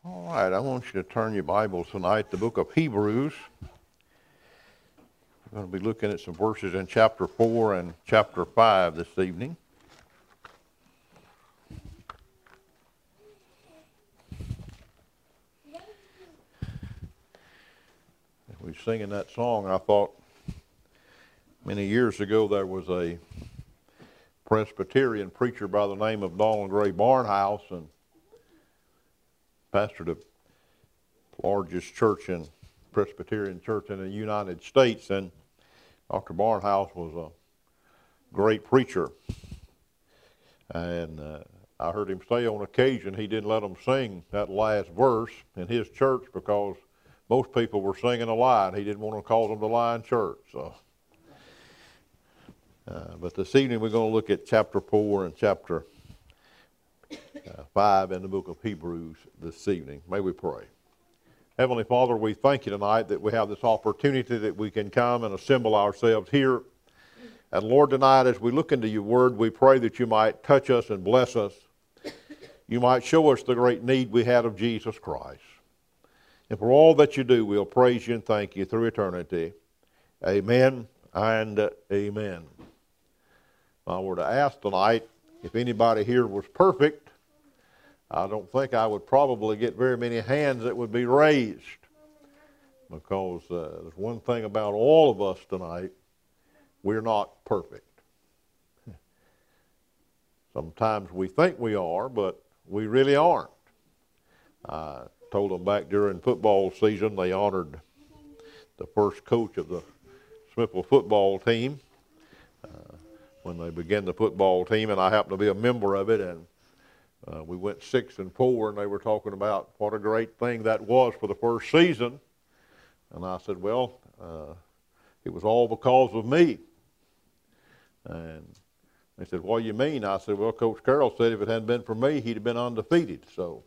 All right, I want you to turn your Bibles tonight to the book of Hebrews. We're going to be looking at some verses in chapter 4 and chapter 5 this evening. We were singing that song. I thought many years ago there was a Presbyterian preacher by the name of Donald Gray Barnhouse, and pastored the largest church in Presbyterian church in the United States, and Dr. Barnhouse was a great preacher. And I heard him say on occasion he didn't let them sing that last verse in his church because most people were singing a lie, and he didn't want to cause them to lie in church. So, but this evening we're going to look at chapter 4 and chapter 5 in the book of Hebrews this evening. May we pray. Heavenly Father, we thank you tonight that we have this opportunity that we can come and assemble ourselves here. And Lord, tonight as we look into your word, we pray that you might touch us and bless us. You might show us the great need we had of Jesus Christ. And for all that you do, we'll praise you and thank you through eternity. Amen and amen. If I were to ask tonight if anybody here was perfect, I don't think I would probably get very many hands that would be raised, because there's one thing about all of us tonight: we're not perfect. Sometimes we think we are, but we really aren't. I told them back during football season, they honored the first coach of the Smithville football team when they began the football team, and I happened to be a member of it, and we went 6-4, and they were talking about what a great thing that was for the first season. And I said, well, it was all because of me. And they said, what do you mean? I said, well, Coach Carroll said if it hadn't been for me, he'd have been undefeated. So,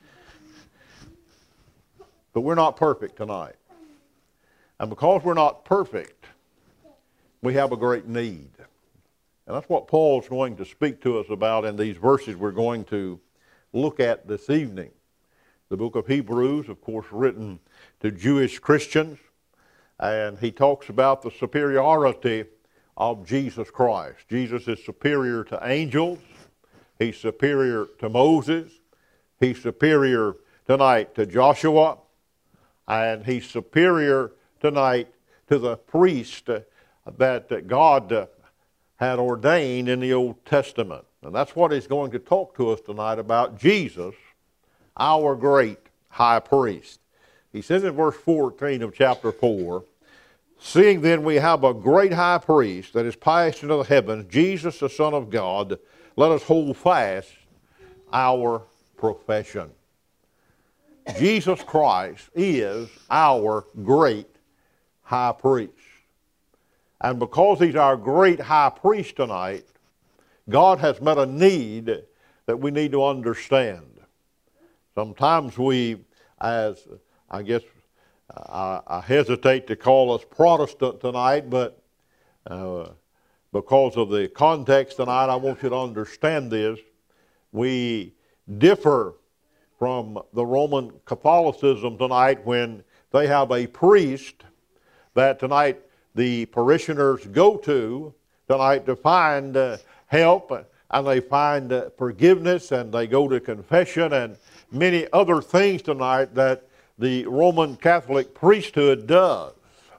but we're not perfect tonight. And because we're not perfect, we have a great need. And that's what Paul's going to speak to us about in these verses we're going to look at this evening. The book of Hebrews, of course, written to Jewish Christians, and he talks about the superiority of Jesus Christ. Jesus is superior to angels. He's superior to Moses. He's superior tonight to Joshua. And he's superior tonight to the priest that God had ordained in the Old Testament. And that's what he's going to talk to us tonight about: Jesus, our great high priest. He says in verse 14 of chapter 4, seeing then we have a great high priest that is passed into the heavens, Jesus the Son of God, let us hold fast our profession. Jesus Christ is our great high priest. And because he's our great high priest tonight, God has met a need that we need to understand. Sometimes we, as I guess I hesitate to call us Protestant tonight, but because of the context tonight, I want you to understand this. We differ from the Roman Catholicism tonight when they have a priest that tonight the parishioners go to tonight to find help, and they find forgiveness, and they go to confession and many other things tonight that the Roman Catholic priesthood does.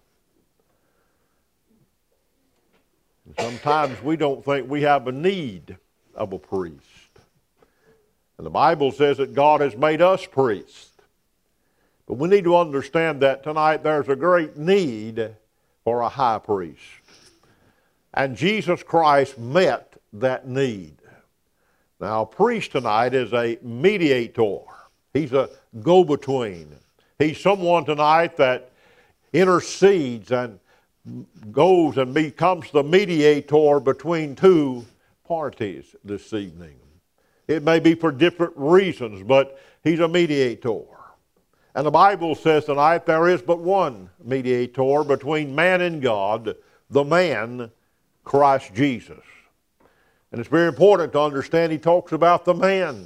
Sometimes we don't think we have a need of a priest. And the Bible says that God has made us priests. But we need to understand that tonight there's a great need for a high priest. And Jesus Christ met that need. Now, a priest tonight is a mediator. He's a go-between. He's someone tonight that intercedes and goes and becomes the mediator between two parties this evening. It may be for different reasons, but he's a mediator. And the Bible says tonight there is but one mediator between man and God, the man, Christ Jesus. And it's very important to understand he talks about the man,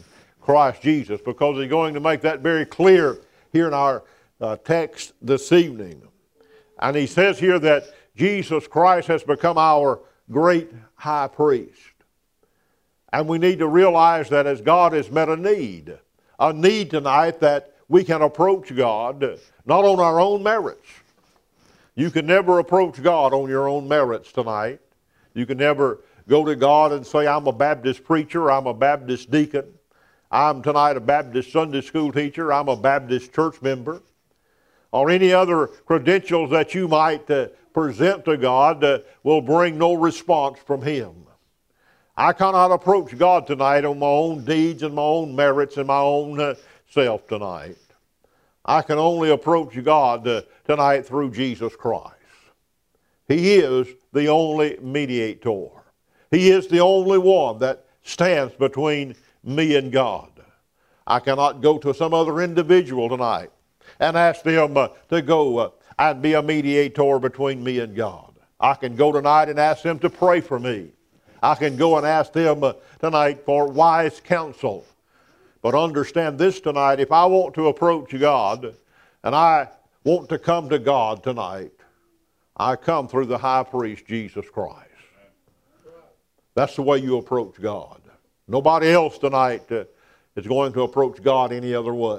Christ Jesus, because he's going to make that very clear here in our text this evening. And he says here that Jesus Christ has become our great high priest. And we need to realize that as God has met a need tonight that we can approach God not on our own merits. You can never approach God on your own merits tonight. You can never go to God and say, I'm a Baptist preacher, I'm a Baptist deacon, I'm tonight a Baptist Sunday school teacher, I'm a Baptist church member, or any other credentials that you might present to God will bring no response from Him. I cannot approach God tonight on my own deeds and my own merits and my own self tonight. I can only approach God tonight through Jesus Christ. He is the only mediator. He is the only one that stands between me and God. I cannot go to some other individual tonight and ask them to go and be a mediator between me and God. I can go tonight and ask them to pray for me. I can go and ask them tonight for wise counsel. But understand this tonight, if I want to approach God and I want to come to God tonight, I come through the high priest, Jesus Christ. That's the way you approach God. Nobody else tonight is going to approach God any other way.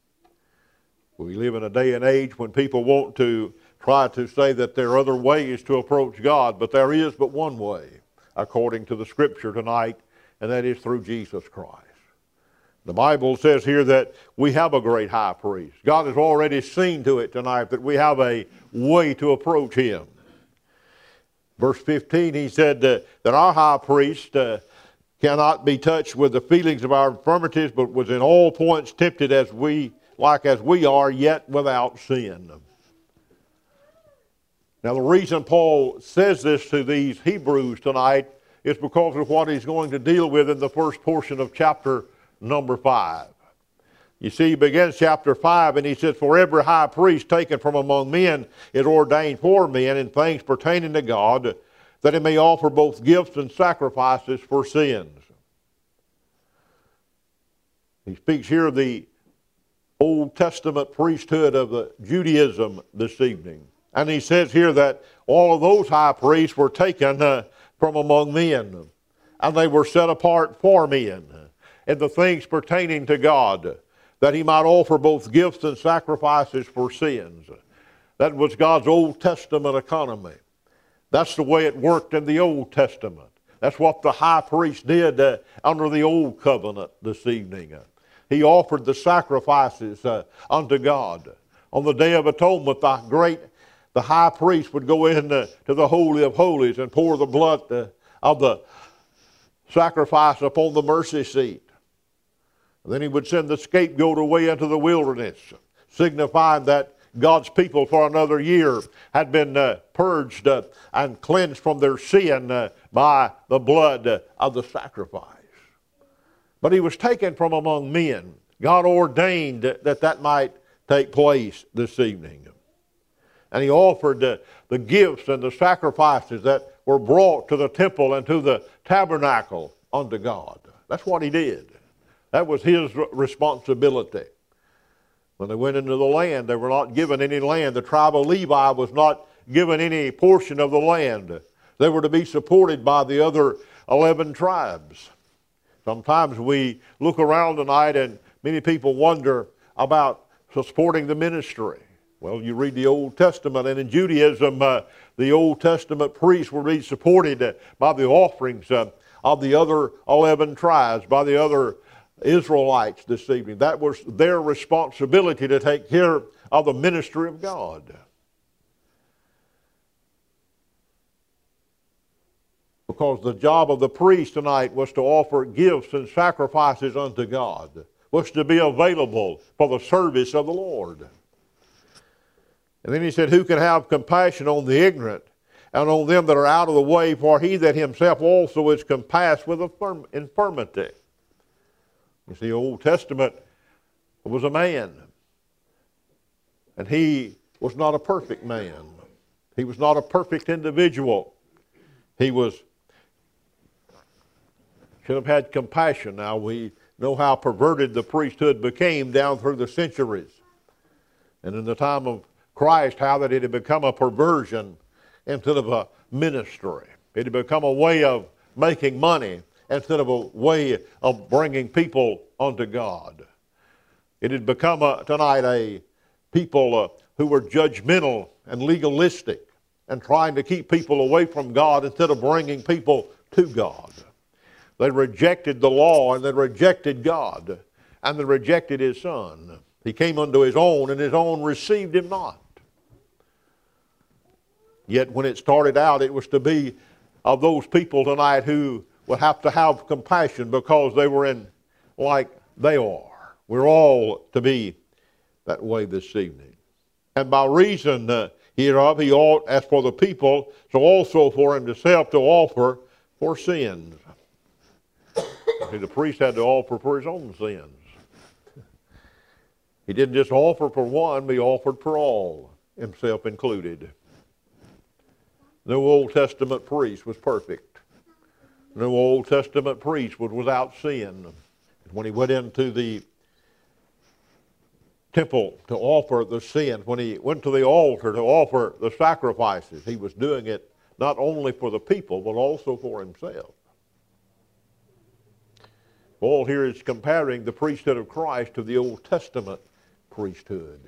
We live in a day and age when people want to try to say that there are other ways to approach God, but there is but one way, according to the Scripture tonight, and that is through Jesus Christ. The Bible says here that we have a great high priest. God has already seen to it tonight that we have a way to approach Him. Verse 15, he said that our high priest cannot be touched with the feelings of our infirmities, but was in all points tempted as we are, yet without sin. Now the reason Paul says this to these Hebrews tonight is because of what he's going to deal with in the first portion of chapter number 5. You see, he begins chapter 5 and he says, for every high priest taken from among men is ordained for men in things pertaining to God, that he may offer both gifts and sacrifices for sins. He speaks here of the Old Testament priesthood of the Judaism this evening. And he says here that all of those high priests were taken from among men, and they were set apart for men in the things pertaining to God, that he might offer both gifts and sacrifices for sins. That was God's Old Testament economy. That's the way it worked in the Old Testament. That's what the high priest did under the Old Covenant this evening. He offered the sacrifices unto God. On the Day of Atonement, the high priest would go into the Holy of Holies and pour the blood of the sacrifice upon the mercy seat. Then he would send the scapegoat away into the wilderness, signifying that God's people for another year had been purged and cleansed from their sin by the blood of the sacrifice. But he was taken from among men. God ordained that might take place this evening. And he offered the gifts and the sacrifices that were brought to the temple and to the tabernacle unto God. That's what he did. That was his responsibility. When they went into the land, they were not given any land. The tribe of Levi was not given any portion of the land. They were to be supported by the other 11 tribes. Sometimes we look around tonight and many people wonder about supporting the ministry. Well, you read the Old Testament, and in Judaism, the Old Testament priests were being supported by the offerings of the other 11 tribes, by the other Israelites this evening. That was their responsibility to take care of the ministry of God. Because the job of the priest tonight was to offer gifts and sacrifices unto God, was to be available for the service of the Lord. And then he said, who can have compassion on the ignorant and on them that are out of the way, for he that himself also is compassed with infirmity. You see, the Old Testament was a man, and he was not a perfect man. He was not a perfect individual. He should have had compassion. Now, we know how perverted the priesthood became down through the centuries. And in the time of Christ, how that it had become a perversion instead of a ministry. It had become a way of making money instead of a way of bringing people unto God. It had become tonight a people who were judgmental and legalistic and trying to keep people away from God instead of bringing people to God. They rejected the law and they rejected God and they rejected His Son. He came unto His own and His own received Him not. Yet when it started out, it was to be of those people tonight who would have to have compassion because they were in like they are. We're all to be that way this evening. And by reason hereof, he ought, as for the people, so also for himself to offer for sins. See, the priest had to offer for his own sins. He didn't just offer for one, but he offered for all, himself included. No Old Testament priest was perfect. No Old Testament priest was without sin. When he went into the temple to offer the sin, when he went to the altar to offer the sacrifices, he was doing it not only for the people, but also for himself. Paul here is comparing the priesthood of Christ to the Old Testament priesthood.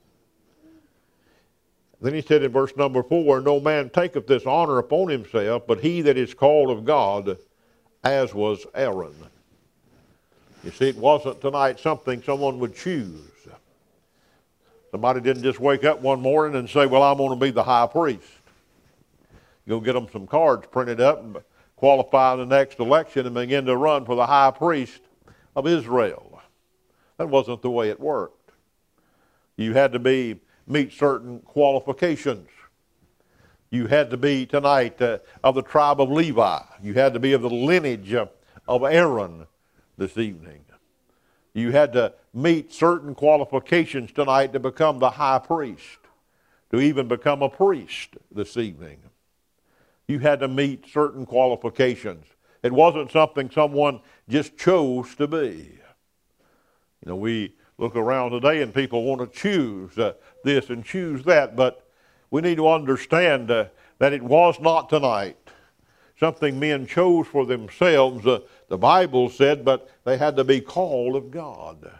Then he said in verse number 4, no man taketh this honor upon himself, but he that is called of God, as was Aaron. You see, it wasn't tonight something someone would choose. Somebody didn't just wake up one morning and say, well, I'm going to be the high priest. Go get them some cards printed up and qualify in the next election and begin to run for the high priest of Israel. That wasn't the way it worked. You had to meet certain qualifications. You had to be tonight of the tribe of Levi. You had to be of the lineage of Aaron this evening. You had to meet certain qualifications tonight to become the high priest, to even become a priest this evening. You had to meet certain qualifications. It wasn't something someone just chose to be. You know, we look around today and people want to choose this and choose that, but we need to understand that it was not tonight something men chose for themselves, the Bible said, but they had to be called of God.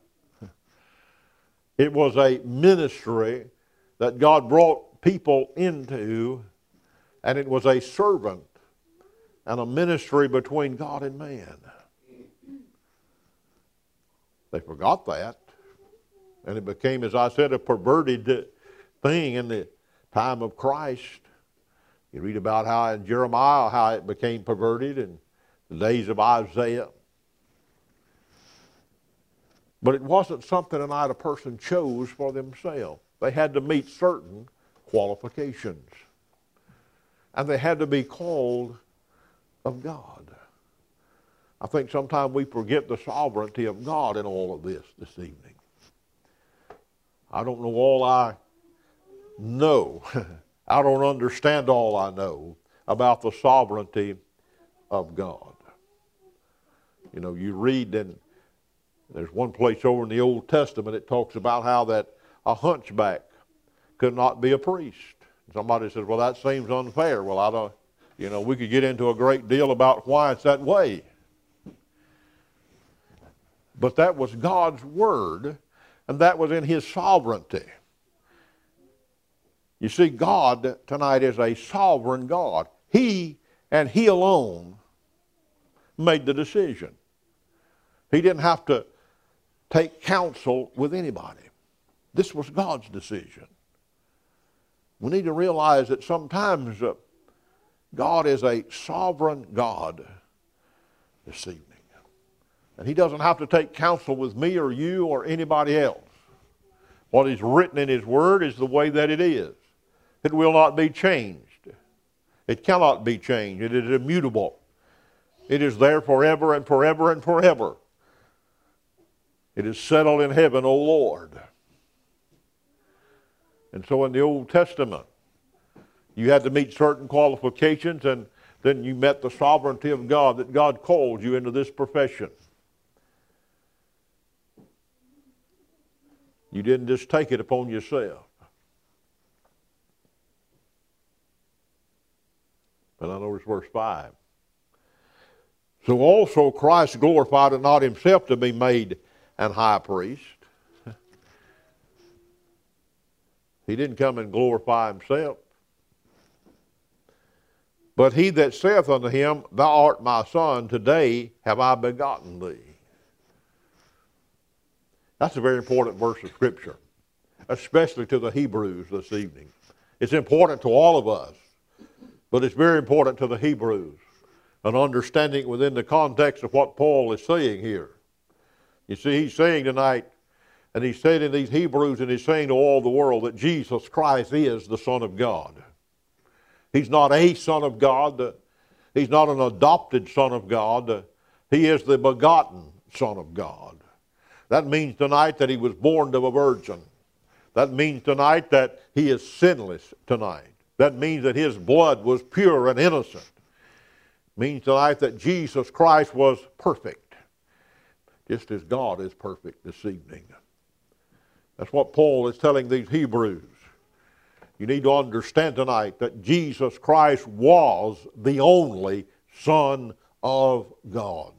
It was a ministry that God brought people into, and it was a servant and a ministry between God and man. They forgot that, and it became, as I said, a perverted thing in the time of Christ. You read about how in Jeremiah, how it became perverted in the days of Isaiah. But it wasn't something a person chose for themselves. They had to meet certain qualifications. And they had to be called of God. I think sometimes we forget the sovereignty of God in all of this evening. I don't know all I know. I don't understand all I know about the sovereignty of God. You know, you read, and there's one place over in the Old Testament it talks about how that a hunchback could not be a priest. Somebody says, well, that seems unfair. Well, I don't, you know, we could get into a great deal about why it's that way. But that was God's word, and that was in His sovereignty. You see, God tonight is a sovereign God. He and He alone made the decision. He didn't have to take counsel with anybody. This was God's decision. We need to realize that sometimes God is a sovereign God this evening. And He doesn't have to take counsel with me or you or anybody else. What is written in His Word is the way that it is. It will not be changed. It cannot be changed. It is immutable. It is there forever and forever and forever. It is settled in heaven, O Lord. And so in the Old Testament, you had to meet certain qualifications, and then you met the sovereignty of God, that God called you into this profession. You didn't just take it upon yourself. But I notice verse 5. So also Christ glorified it not himself to be made an high priest. He didn't come and glorify himself. But he that saith unto him, Thou art my son, today have I begotten thee. That's a very important verse of Scripture, especially to the Hebrews this evening. It's important to all of us, but it's very important to the Hebrews, an understanding within the context of what Paul is saying here. You see, he's saying tonight, and he's saying in these Hebrews, and he's saying to all the world that Jesus Christ is the Son of God. He's not a Son of God. He's not an adopted Son of God. He is the begotten Son of God. That means tonight that he was born of a virgin. That means tonight that he is sinless tonight. That means that his blood was pure and innocent. It means tonight that Jesus Christ was perfect, just as God is perfect this evening. That's what Paul is telling these Hebrews. You need to understand tonight that Jesus Christ was the only Son of God.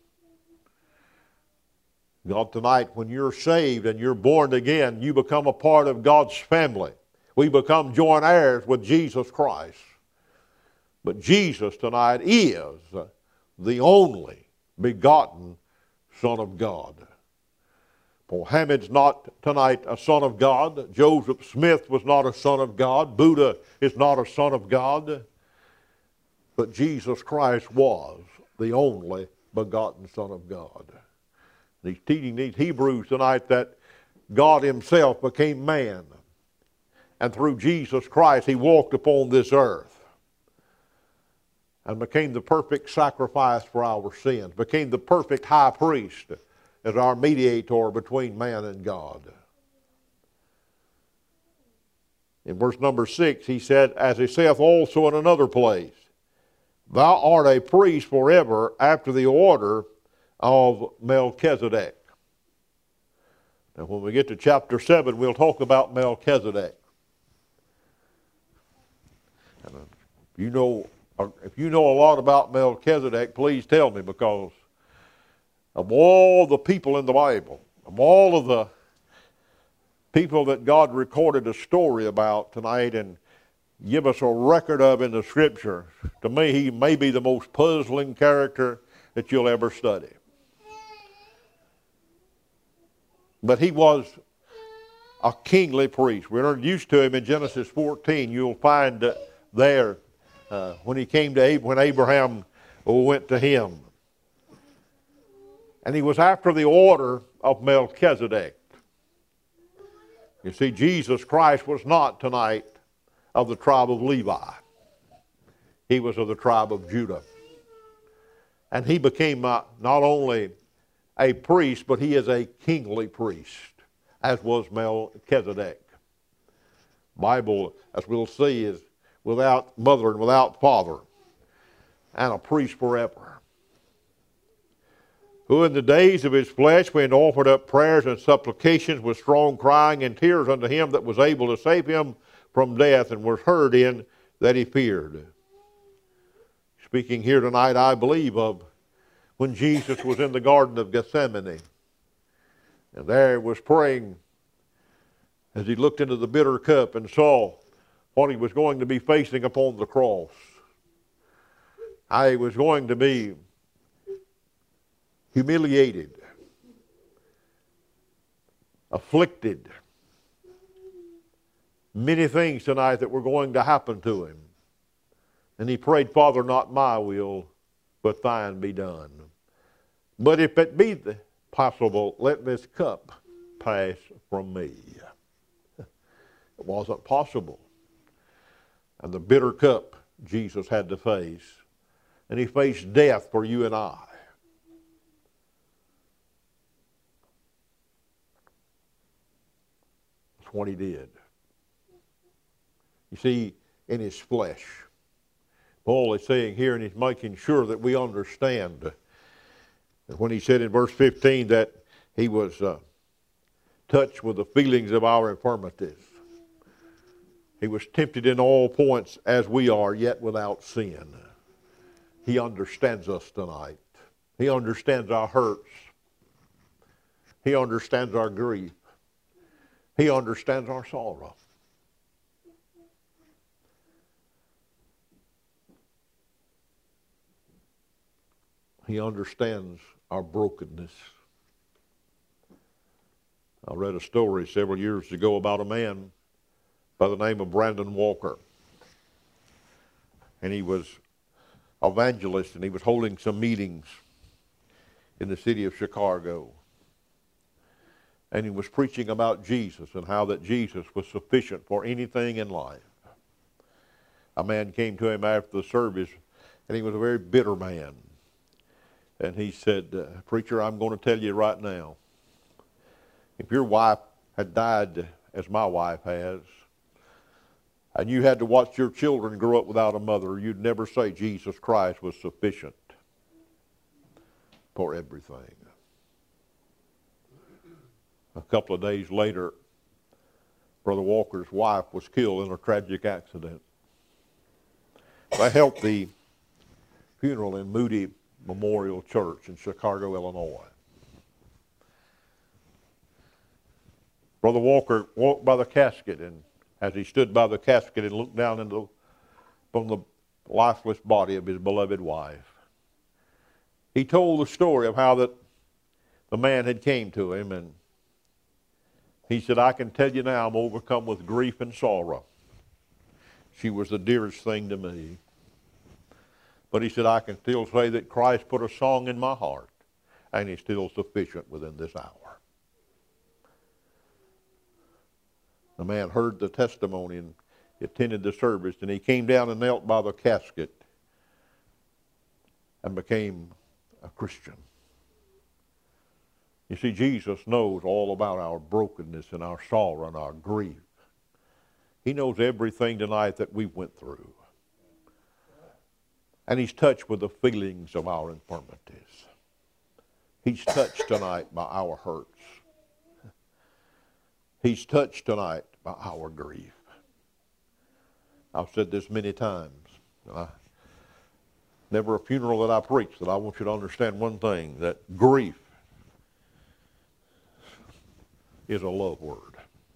God, tonight, when you're saved and you're born again, you become a part of God's family. We become joint heirs with Jesus Christ. But Jesus tonight is the only begotten Son of God. Paul Hamid's not tonight a son of God. Joseph Smith was not a son of God. Buddha is not a son of God. But Jesus Christ was the only begotten Son of God. He's teaching these Hebrews tonight that God himself became man. And through Jesus Christ, he walked upon this earth and became the perfect sacrifice for our sins, became the perfect high priest as our mediator between man and God. In verse number 6, he said, as he saith also in another place, Thou art a priest forever after the order of Melchizedek. Now when we get to chapter 7, we'll talk about Melchizedek. And if you know a lot about Melchizedek, please tell me, because of all the people in the Bible, of all of the people that God recorded a story about tonight and give us a record of in the Scripture, to me he may be the most puzzling character that you'll ever study. But he was a kingly priest. We're introduced to him in Genesis 14. You'll find there when Abraham went to him. And he was after the order of Melchizedek. You see, Jesus Christ was not tonight of the tribe of Levi. He was of the tribe of Judah. And he became not only a priest, but he is a kingly priest, as was Melchizedek. Bible, as we'll see, is without mother and without father, and a priest forever. Who in the days of his flesh, when offered up prayers and supplications with strong crying and tears unto him that was able to save him from death, and was heard in that he feared. Speaking here tonight, I believe, of when Jesus was in the Garden of Gethsemane, and there he was praying as he looked into the bitter cup and saw what he was going to be facing upon the cross. How he was going to be humiliated, afflicted, many things tonight that were going to happen to him. And he prayed, Father, not my will, but thine be done. But if it be possible, let this cup pass from me. It wasn't possible. And the bitter cup Jesus had to face. And he faced death for you and I. That's what he did. You see, in his flesh. Paul is saying here, and he's making sure that we understand that when he said in verse 15 that he was touched with the feelings of our infirmities. He was tempted in all points as we are, yet without sin. He understands us tonight. He understands our hurts. He understands our grief. He understands our sorrow. He understands our brokenness. I read a story several years ago about a man by the name of Brandon Walker. And he was an evangelist, and he was holding some meetings in the city of Chicago. And he was preaching about Jesus and how that Jesus was sufficient for anything in life. A man came to him after the service, and he was a very bitter man. And he said, "Preacher, I'm going to tell you right now, if your wife had died as my wife has, and you had to watch your children grow up without a mother, you'd never say Jesus Christ was sufficient for everything." A couple of days later, Brother Walker's wife was killed in a tragic accident. I helped the funeral in Moody Memorial Church in Chicago, Illinois. Brother Walker walked by the casket, and as he stood by the casket and looked down from the lifeless body of his beloved wife, he told the story of how that the man had came to him, and he said, "I can tell you now I'm overcome with grief and sorrow. She was the dearest thing to me. But," he said, "I can still say that Christ put a song in my heart, and He's still sufficient within this hour." The man heard the testimony and attended the service, and he came down and knelt by the casket and became a Christian. You see, Jesus knows all about our brokenness and our sorrow and our grief. He knows everything tonight that we went through. And He's touched with the feelings of our infirmities. He's touched tonight by our hurts. He's touched tonight by our grief. I've said this many times. Never a funeral that I preach that I want you to understand one thing, that grief is a love word.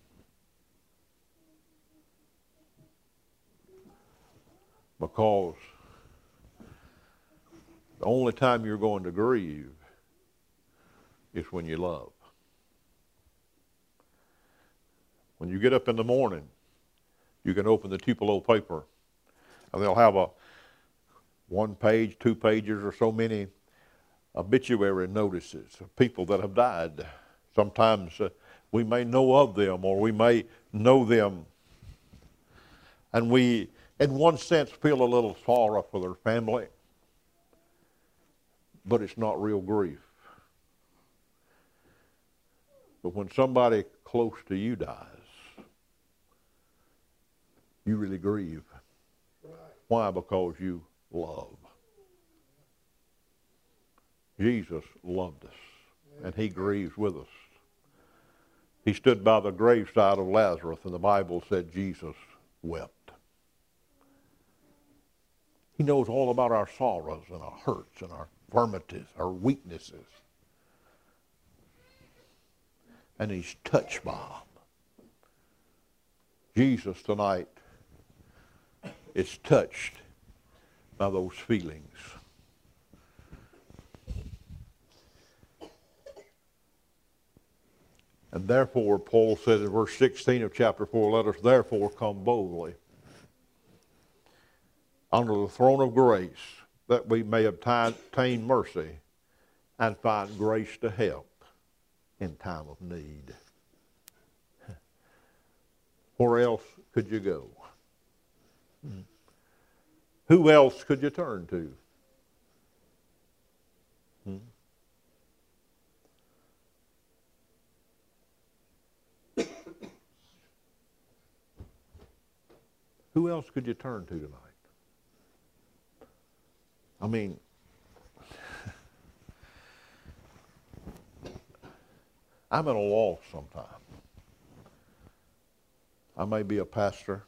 Because the only time you're going to grieve is when you love. When you get up in the morning, you can open the Tupelo paper, and they'll have a 1 page, 2 pages, or so many obituary notices of people that have died. Sometimes we may know of them, or we may know them, and we, in one sense, feel a little sorrow for their family, but it's not real grief. But when somebody close to you dies, you really grieve. Right. Why? Because you love. Jesus loved us, and He grieves with us. He stood by the graveside of Lazarus, and the Bible said Jesus wept. He knows all about our sorrows and our hurts and our infirmities, our weaknesses. And He's touched by them. Jesus tonight is touched by those feelings. And therefore, Paul said in verse 16 of chapter 4, "Let us therefore come boldly under the throne of grace, that we may obtain mercy and find grace to help in time of need." Where else could you go? Who else could you turn to? Who else could you turn to tonight? I mean, I'm at a loss sometimes. I may be a pastor,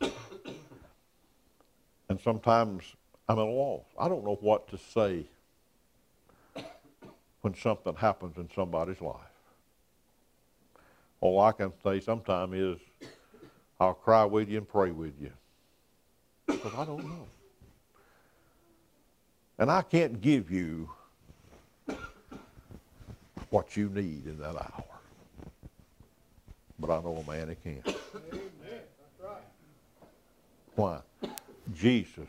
and sometimes I'm at a loss. I don't know what to say when something happens in somebody's life. All I can say sometimes is, I'll cry with you and pray with you. Because I don't know. And I can't give you what you need in that hour. But I know a man who can. Amen. That's right. Why? Jesus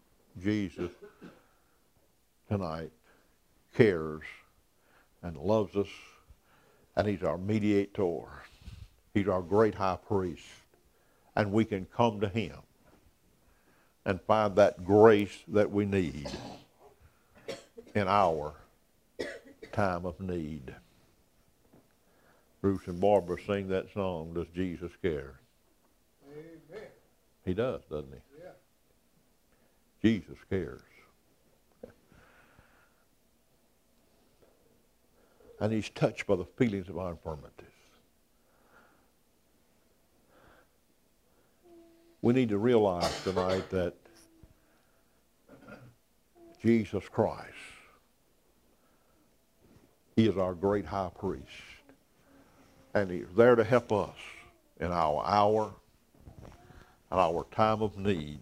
tonight cares and loves us, and he's our mediator. He's our great high priest. And we can come to him and find that grace that we need in our time of need. Bruce and Barbara sing that song, Does Jesus Care? Amen. He does, doesn't he? Yeah. Jesus cares. And he's touched by the feelings of our infirmities. We need to realize tonight that Jesus Christ, he is our great high priest. And he's there to help us in our hour and our time of need.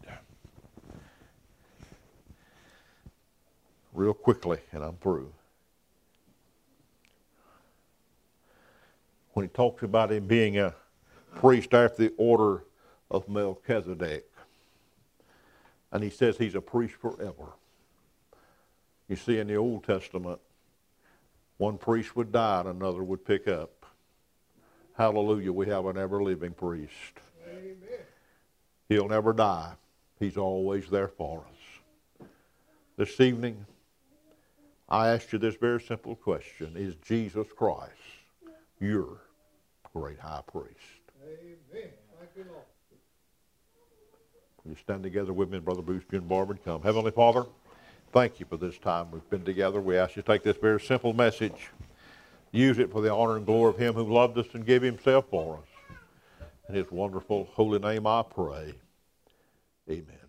Real quickly, and I'm through. When he talks about him being a priest after the order of Melchizedek, and he says he's a priest forever. You see, in the Old Testament, one priest would die and another would pick up. Hallelujah, we have an ever-living priest. Amen. He'll never die. He's always there for us. This evening, I ask you this very simple question. Is Jesus Christ your great high priest? Amen. Thank you, Lord. Will you stand together with me, Brother Booster and Barbara, and come. Heavenly Father, thank you for this time we've been together. We ask you to take this very simple message, use it for the honor and glory of him who loved us and gave himself for us. In his wonderful holy name I pray. Amen.